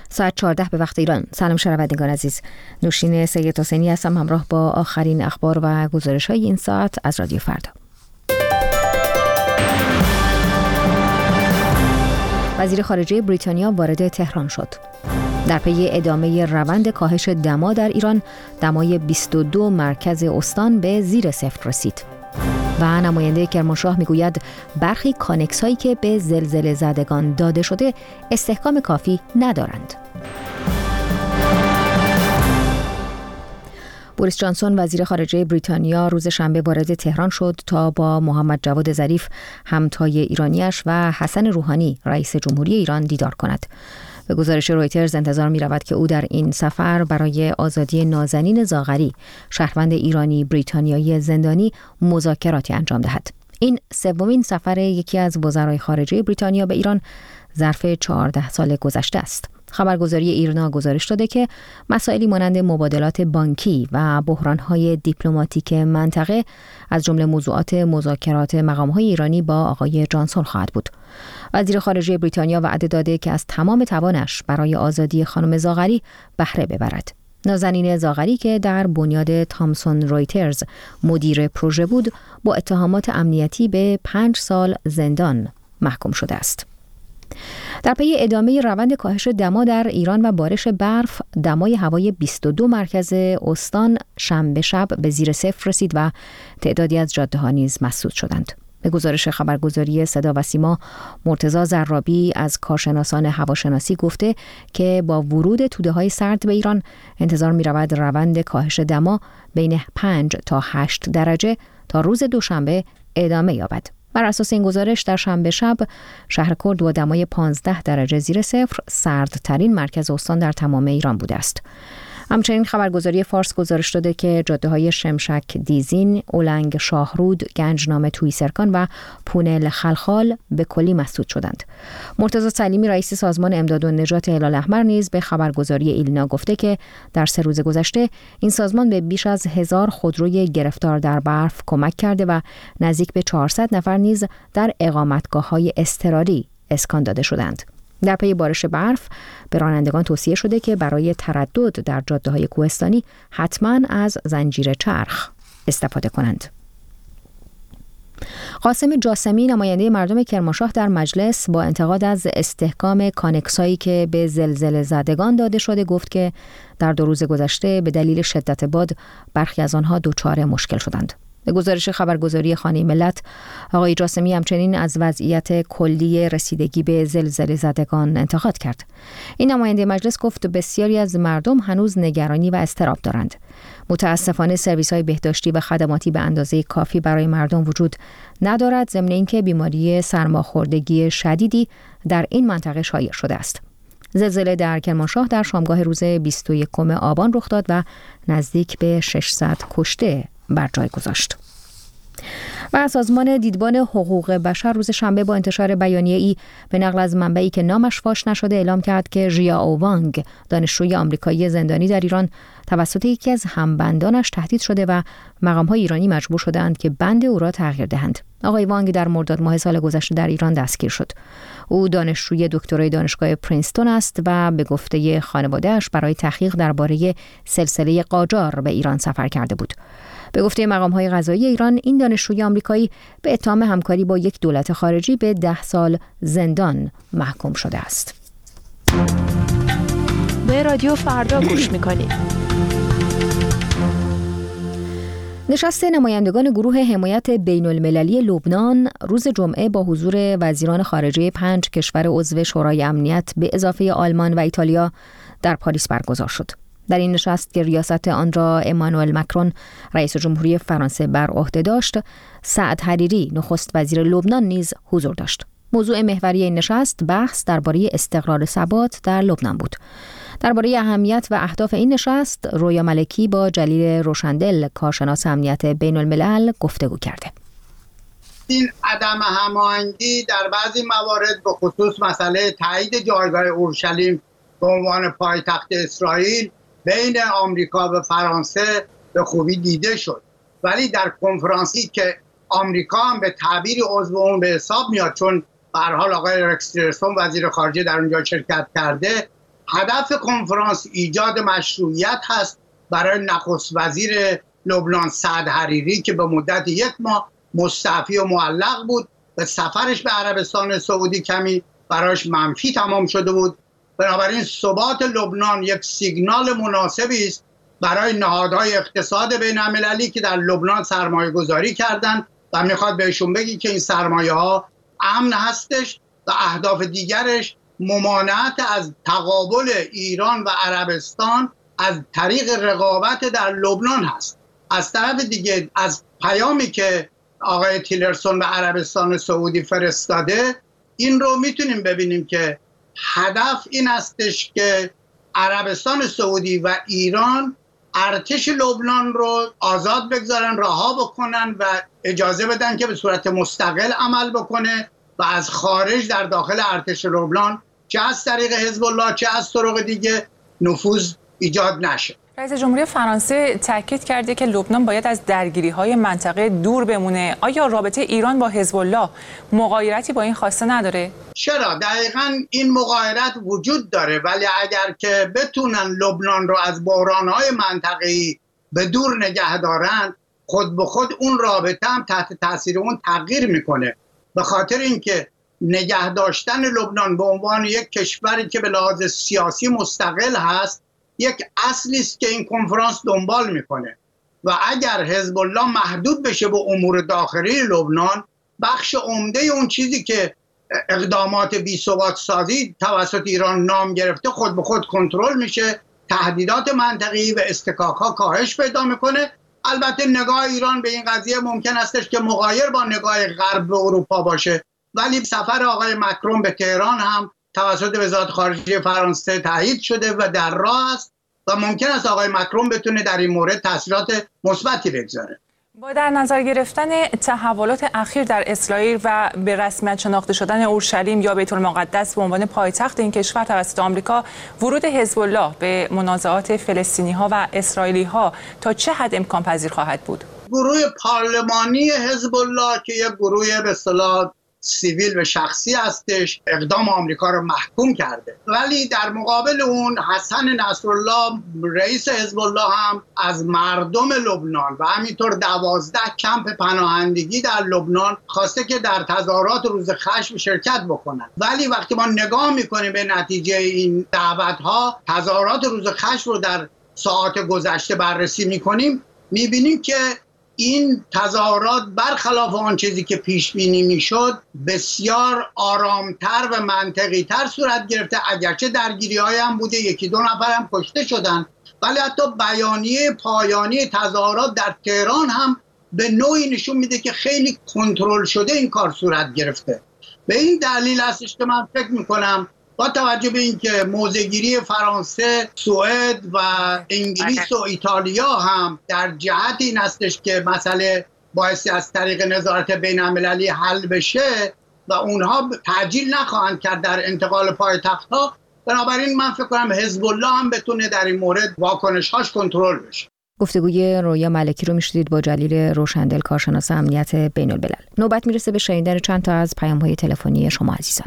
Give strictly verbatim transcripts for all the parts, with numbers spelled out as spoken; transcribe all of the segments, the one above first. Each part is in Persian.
ساعت چهارده به وقت ایران. سلام شنوندگان عزیز، نوشین سید حسینی هستم همراه با آخرین اخبار و گزارش‌های این ساعت از رادیو فردا. وزیر خارجه بریتانیا وارد تهران شد. در پی ادامه روند کاهش دما در ایران، دمای بیست و دو مرکز استان به زیر صفر رسید. و نماینده کرمانشاه میگوید برخی کانکس هایی که به زلزله زدگان داده شده استحکام کافی ندارند. بوریس جانسون وزیر خارجه بریتانیا روز شنبه وارد تهران شد تا با محمد جواد ظریف همتای ایرانیش و حسن روحانی رئیس جمهوری ایران دیدار کند. به گزارش رویترز انتظار می رود که او در این سفر برای آزادی نازنین زاغری، شهروند ایرانی بریتانیایی زندانی، مذاکراتی انجام دهد. این سومین سفر یکی از وزرای خارجه بریتانیا به ایران ظرف چهارده سال گذشته است. خبرگزاری ایرنا گزارش داده که مسائلی مانند مبادلات بانکی و بحران‌های دیپلماتیک منطقه از جمله موضوعات مذاکرات مقام‌های ایرانی با آقای جانسون خواهد بود. وزیر خارجه بریتانیا وعده داده که از تمام توانش برای آزادی خانم زاغری بهره ببرد. نازنین زاغری که در بنیاد تامسون رویترز مدیر پروژه بود، با اتهامات امنیتی به پنج سال زندان محکوم شده است. در پی ادامه روند کاهش دما در ایران و بارش برف، دمای هوای بیست و دو مرکز استان شنبه شب به زیر صفر رسید و تعدادی از جاده‌ها نیز مسدود شدند. به گزارش خبرگزاری صدا و سیما، مرتضی زرابی از کارشناسان هواشناسی گفته که با ورود توده‌های سرد به ایران انتظار می‌رود روند کاهش دما بین پنج تا هشت درجه تا روز دوشنبه ادامه یابد. بر اساس این گزارش در شنبه شب شهر کرد با دمای پانزده درجه زیر صفر سردترین مرکز استان در تمام ایران بوده است. همچنین خبرگزاری فارس گزارش داده که جاده‌های شمشک دیزین، اولنگ شاهرود، گنجنامه تویسرکان و پونل خلخال به کلی مسدود شدند. مرتضی سلیمی رئیس سازمان امداد و نجات هلال احمر نیز به خبرگزاری ایلنا گفته که در سه روز گذشته این سازمان به بیش از هزار خودروی گرفتار در برف کمک کرده و نزدیک به چهارصد نفر نیز در اقامتگاه‌های اضطراری اسکان داده شدند. در پی بارش برف به رانندگان توصیه شده که برای تردد در جاده‌های کوهستانی حتماً از زنجیر چرخ استفاده کنند. قاسم جاسمی نماینده مردم کرمانشاه در مجلس با انتقاد از استحکام کانکسایی که به زلزله زدگان داده شده گفت که در دو روز گذشته به دلیل شدت باد برخی از آنها دچار مشکل شدند. به گزارش خبرگزاری خانه ملت، آقای جاسمی همچنین از وضعیت کلی رسیدگی به زلزله زدگان انتقاد کرد. این نماینده مجلس گفت بسیاری از مردم هنوز نگرانی و اضطراب دارند. متاسفانه سرویس‌های بهداشتی و خدماتی به اندازه کافی برای مردم وجود ندارد، ضمن اینکه بیماری سرماخوردگی شدیدی در این منطقه شایع شده است. زلزله در کرمانشاه در شامگاه روز بیست و یکم آبان رخ داد و نزدیک به ششصد کشته بر جای گذاشت. و سازمان دیدبان حقوق بشر روز شنبه با انتشار بیانیه‌ای به نقل از منبعی که نامش فاش نشده اعلام کرد که ژیائو وانگ، دانشجوی آمریکایی زندانی در ایران، توسط یکی از همبندانش تهدید شده و مقام‌های ایرانی مجبور شدند که بند او را تغییر دهند. آقای وانگ در مرداد ماه سال گذشته در ایران دستگیر شد. او دانشجوی دکترای دانشگاه پرینستون است و به گفته خانواده‌اش برای تحقیق درباره سلسله قاجار به ایران سفر کرده بود. به گفته مقام‌های قضایی ایران، این دانشجوی آمریکایی به اتهام همکاری با یک دولت خارجی به ده سال زندان محکوم شده است. به رادیو فردا گوش می‌کنید. نشست نمایندگان گروه حمایت بین‌المللی لبنان روز جمعه با حضور وزیران خارجه پنج کشور عضو شورای امنیت به اضافه آلمان و ایتالیا در پاریس برگزار شد. در این نشست که ریاست آن را امانوئل مکرون رئیس جمهوری فرانسه بر عهده داشت، سعد حریری نخست وزیر لبنان نیز حضور داشت. موضوع محوری این نشست بحث درباره استقرار و ثبات در لبنان بود. درباره اهمیت و اهداف این نشست، رویا ملکی با جلیل روشندل کارشناس امنیت بین الملل گفتگو کرده. این عدم هماهنگی در بعضی موارد به خصوص مسئله تایید جایگاه اورشلیم به عنوان پایتخت اسرائیل بین آمریکا و فرانسه به خوبی دیده شد، ولی در کنفرانسی که آمریکا هم به تعبیر عضو اون به حساب میاد، چون به هر حال آقای رکس تیلرسون وزیر خارجه در اونجا شرکت کرده، هدف کنفرانس ایجاد مشروعیت هست برای نخست وزیر لبنان سعد حریری که به مدت یک ماه مستعفی و معلق بود و سفرش به عربستان سعودی کمی براش منفی تمام شده بود. بنابراین ثبات لبنان یک سیگنال مناسبی است برای نهادهای اقتصاد بین المللی که در لبنان سرمایه گذاری کردن و میخواد بهشون بگی که این سرمایه ها امن هستش و اهداف دیگرش ممانعت از تقابل ایران و عربستان از طریق رقابت در لبنان هست. از طرف دیگه از پیامی که آقای تیلرسون به عربستان سعودی فرستاده این رو میتونیم ببینیم که هدف این استش که عربستان سعودی و ایران ارتش لبنان رو آزاد بگذارن، رها بکنن و اجازه بدن که به صورت مستقل عمل بکنه و از خارج در داخل ارتش لبنان چه از طریق حزب الله چه از طرق دیگه نفوذ ایجاد نشه. رئیس جمهوری فرانسه تاکید کرده که لبنان باید از درگیری‌های منطقه دور بمونه. آیا رابطه ایران با حزب الله مغایرتی با این خواسته نداره؟ چرا؟ دقیقاً این مغایرت وجود داره، ولی اگر که بتونن لبنان رو از بحران‌های منطقه‌ای به دور نگه دارن، خود به خود اون رابطه هم تحت تاثیر اون تغییر میکنه. به خاطر اینکه نگه داشتن لبنان به عنوان یک کشوری که به لحاظ سیاسی مستقل هست یک اصلی است که این کنفرانس دنبال میکنه و اگر حزب الله محدود بشه به امور داخلی لبنان، بخش عمده اون چیزی که اقدامات بی‌ثبات سازی توسط ایران نام گرفته خود به خود کنترل میشه، تهدیدات منطقی و استکاک‌ها کاهش پیدا میکنه. البته نگاه ایران به این قضیه ممکن استش که مغایر با نگاه غرب به اروپا باشه، ولی سفر آقای مکرون به تهران هم توسط وزارت خارجه فرانسه تایید شده و در راه است و ممکن است آقای مکرون بتونه در این مورد تاثیرات مثبتی بگذاره. با در نظر گرفتن تحولات اخیر در اسرائیل و به رسمیت شناخته شدن اورشلیم یا بیت المقدس به عنوان پایتخت این کشور توسط آمریکا، ورود حزب الله به منازعات فلسطینی‌ها و اسرائیلی‌ها تا چه حد امکان پذیر خواهد بود؟ گروه پارلمانی حزب الله که یک گروه به اصطلاح سیویل و شخصی هستش اقدام آمریکا رو محکوم کرده، ولی در مقابل اون حسن نصرالله رئیس حزب الله هم از مردم لبنان و همینطور دوازده کمپ پناهندگی در لبنان خواسته که در تظاهرات روز خشم شرکت بکنن. ولی وقتی ما نگاه میکنیم به نتیجه این دعوت‌ها، تظاهرات روز خشم رو در ساعات گذشته بررسی میکنیم، میبینیم که این تظاهرات برخلاف آن چیزی که پیش بینی میشد بسیار آرامتر و منطقی تر صورت گرفته. اگرچه درگیری های هم بوده، یکی دو نفر هم کشته شدن، ولی حتی بیانیه پایانی تظاهرات در تهران هم به نوعی نشون میده که خیلی کنترل شده این کار صورت گرفته. به این دلیل هستش که من فکر میکنم با توجه به اینکه موضع‌گیری فرانسه، سوئد و انگلیس و ایتالیا هم در جهت این هستش که مسئله بایستی از طریق نظارت بین المللی حل بشه و اونها تعجیل نخواهند کرد در انتقال پایتخت‌ها، بنابراین من فکر کنم حزب الله هم بتونه در این مورد واکنش‌هاش کنترل بشه. گفتگوی رویا ملکی رو میشنید با جلیل روشندل، کارشناس امنیت بین الملل. نوبت میرسه به شنیدن چند تا از پیام‌های تلفنی شما عزیزان.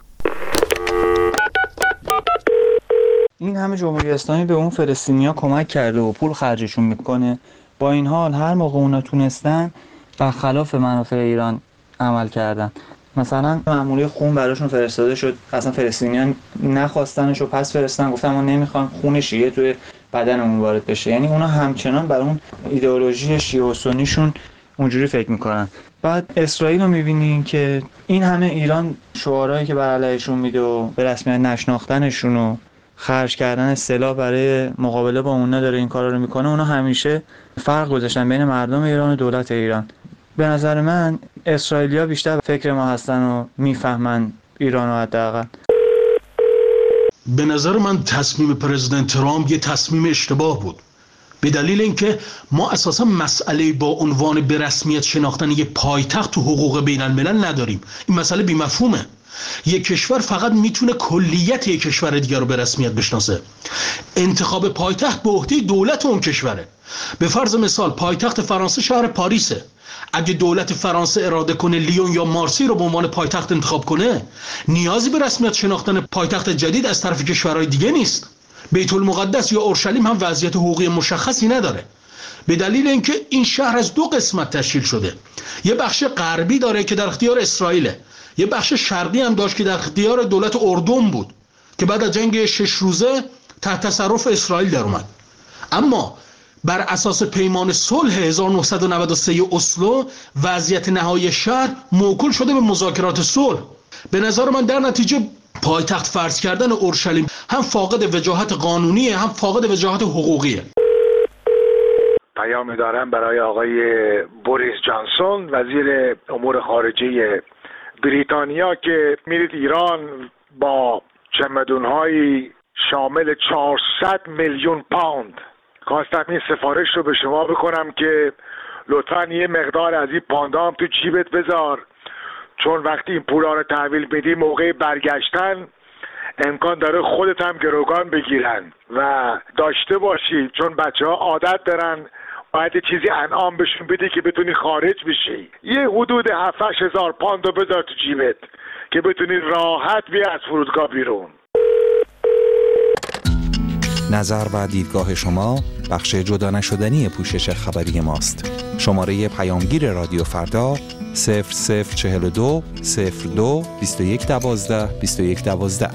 این همه جمهوری اسلامی به اون فلسطینیا کمک کرده و پول خرجشون میکنه، با این حال هر موقع اونا تونستن برخلاف منافع ایران عمل کردن. مثلا مأموری خون براشون فرستاده شد، اصلا فلسطینیان نخواستنش و پس فرستادن، گفتن ما نمیخوایم خون شیعه توی بدنمون وارد بشه. یعنی اونا همچنان بر اون ایدئولوژی شیعه و سنیشون اونجوری فکر میکنن. بعد اسرائیل رو میبینین که این همه ایران شعارهایی که بر علیهشون میده و به رسمیت نشناختنشون و خرج کردن سلاح برای مقابله با اونا داره این کارا رو میکنه، اونا همیشه فرق گذاشتن بین مردم ایران و دولت ایران. به نظر من اسرائیلیا بیشتر فکر ما هستن و میفهمن ایران رو حداقل. به نظر من تصمیم پرزیدنت ترامپ یه تصمیم اشتباه بود، به دلیل اینکه ما اساسا مسئله با عنوان به رسمیت شناختن یه پایتخت تو حقوق بین الملل نداریم. این مسئله بی‌مفهومه. یک کشور فقط میتونه کلیت یک کشور دیگر رو به رسمیت بشناسه. انتخاب پایتخت به عهده دولت اون کشوره. به فرض مثال پایتخت فرانسه شهر پاریسه، اگه دولت فرانسه اراده کنه لیون یا مارسی رو به عنوان پایتخت انتخاب کنه، نیازی به رسمیت شناختن پایتخت جدید از طرف کشورهای دیگه نیست. بیت المقدس یا اورشلیم هم وضعیت حقوقی مشخصی نداره، به دلیل اینکه این شهر از دو قسمت تشکیل شده. یه بخش غربی داره که در اختیار اسرائیله، یه بخش شرقی هم داشت که در اختیار دولت اردن بود که بعد از جنگ شش روزه تحت تصرف اسرائیل در اومد. اما بر اساس پیمان صلح هزار و نهصد و نود و سه اسلو وضعیت نهایی شهر موکول شده به مذاکرات صلح. به نظر من در نتیجه پایتخت فرض کردن اورشلیم هم فاقد وجاهت قانونیه، هم فاقد وجاهت حقوقیه. پیام دارم برای آقای بوریس جانسون وزیر امور خارجه بریتانیا که میرید ایران با چمدون‌های شامل چهارصد میلیون پوند. خواستم این سفارش رو به شما بکنم که لطفاً یه مقدار از این پاندام تو جیبت بذار، چون وقتی این پولا رو تحویل میدی موقع برگشتن امکان داره خودت هم گروگان بگیرن و داشته باشی، چون بچه ها عادت دارن باید چیزی انعام بهشون بدی که بتونی خارج بشی. یه حدود هفت هزار پوند رو بذار تو جیبت که بتونی راحت بیا از فرودگاه بیرون. نظر و دیدگاه شما بخش جدا نشدنی پوشش خبری ماست. شماره پیامگیر رادیو فردا صفر صفر چهل و دو صفر دو بیست و یک دوازده بیست و یک دوازده.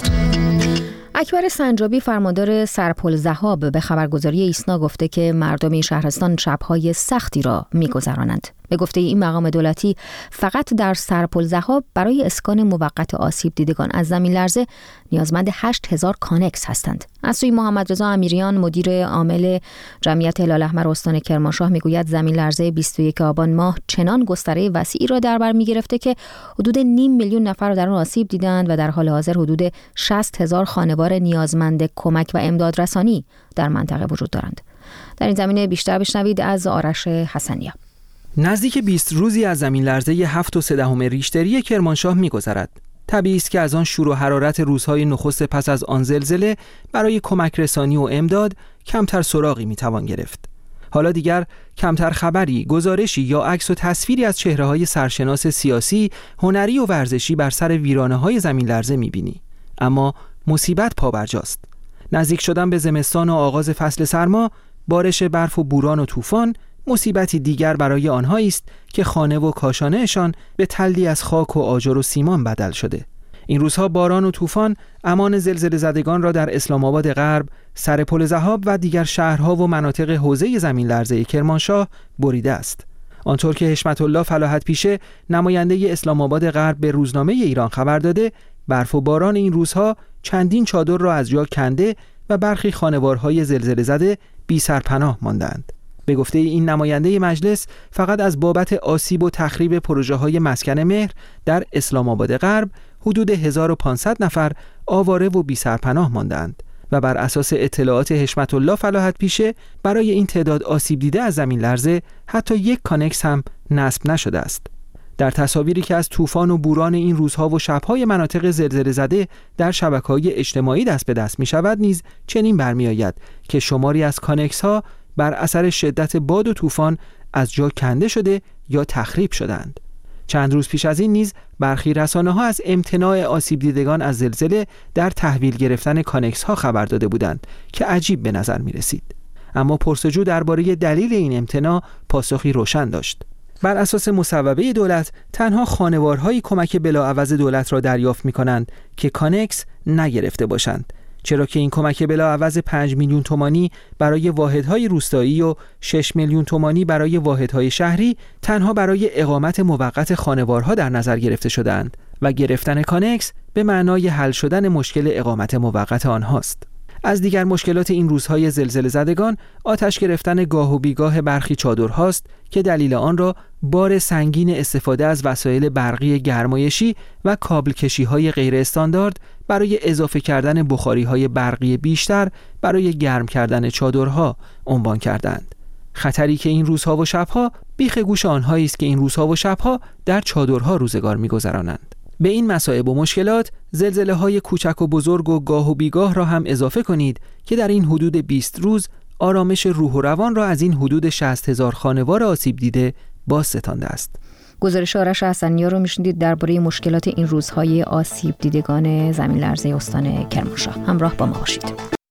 اکبر سنجابی فرماندار سرپل ذهاب به خبرگزاری ایسنا گفته که مردم این شهرستان شب‌های سختی را می‌گذرانند. به گفته این مقام دولتی فقط در سرپل ذهاب برای اسکان موقت آسیب دیدگان از زمین لرزه نیازمند هشت هزار کانکس هستند. از سوی محمد رضا امیریان مدیر عامل جمعیت هلال احمر استان کرمانشاه میگوید زمین لرزه بیست و یک آبان ماه چنان گستره وسیعی را در بر میگرفته که حدود نیم میلیون نفر را در آن آسیب دیدند و در حال حاضر حدود شصت هزار خانوار نیازمند کمک و امداد رسانی در منطقه وجود دارند. در این زمینه بیشتر بشنوید از آرش حسنیه. نزدیک بیست روزی از زمین لرزه هفت و سه دهم ریشتری کرمانشاه می‌گذرد. طبیعی است که از آن شور و حرارت روزهای نخست پس از آن زلزله برای کمک رسانی و امداد کمتر سراغی می‌توان گرفت. حالا دیگر کمتر خبری، گزارشی یا عکس و تصویری از چهره‌های سرشناس سیاسی، هنری و ورزشی بر سر ویرانه‌های زمین لرزه می‌بینی. اما مصیبت پابرجاست. نزدیک شدن به زمستان و آغاز فصل سرما، بارش برف و بوران و طوفان مصیبتی دیگر برای آنهایی است که خانه و کاشانه‌شان به تلی از خاک و آجر و سیمان بدل شده. این روزها باران و طوفان امان زلزله زدگان را در اسلام آباد غرب، سرپل ذهاب و دیگر شهرها و مناطق حوزه زمین لرزه کرمانشاه بریده است. آنطور که حشمت الله فلاحت پیشه نماینده اسلام آباد غرب به روزنامه ایران خبر داده، برف و باران این روزها چندین چادر را از جا کنده و برخی خانوارهای زلزله زده بی سرپناه ماندند. به گفته این نماینده مجلس فقط از بابت آسیب و تخریب پروژه‌های مسکن مهر در اسلام آباد غرب حدود هزار و پانصد نفر آواره و بی سرپناه ماندند و بر اساس اطلاعات حشمت الله فلاحت پیشه برای این تعداد آسیب دیده از زمین لرزه حتی یک کانکس هم نصب نشده است. در تصاویری که از طوفان و بوران این روزها و شب‌های مناطق زلزله زده در شبکه‌های اجتماعی دست به دست می‌شود نیز چنین برمی‌آید که شماری از کانکس‌ها بر اثر شدت باد و طوفان از جا کنده شده یا تخریب شدند. چند روز پیش از این نیز برخی رسانه‌ها از امتناع آسیب دیدگان از زلزله در تحویل گرفتن کانکس‌ها خبر داده بودند که عجیب به نظر می‌رسید. اما پرسجو درباره دلیل این امتناع پاسخی روشن داشت. بر اساس مصوبه دولت تنها خانوارهایی کمک بلاعوض دولت را دریافت می‌کنند که کانکس نگرفته باشند، چرا که این کمک بلاعوض پنج میلیون تومانی برای واحدهای روستایی و شش میلیون تومانی برای واحدهای شهری تنها برای اقامت موقت خانوارها در نظر گرفته شدند و گرفتن کانکس به معنای حل شدن مشکل اقامت موقت آنهاست. از دیگر مشکلات این روزهای زلزله زدگان آتش گرفتن گاه و بیگاه برخی چادرهاست که دلیل آن را بار سنگین استفاده از وسایل برقی گرمایشی و کابل کشی‌های غیر استاندارد برای اضافه کردن بخاری‌های برقی بیشتر برای گرم کردن چادرها عنوان کردند. خطری که این روزها و شبها بیخ گوش آنهایی است که این روزها و شبها در چادرها روزگار می‌گذرانند. به این مصائب و مشکلات زلزله‌های کوچک و بزرگ و گاه و بیگاه را هم اضافه کنید که در این حدود بیست روز آرامش روح و روان را از این حدود شصت هزار خانوار آسیب دیده باز ستانده است. گزارش آرش حسنی‌ها رو میشنیدید درباره مشکلات این روزهای آسیب دیدگان زمین لرزه استان کرمانشاه. همراه با ما باشید.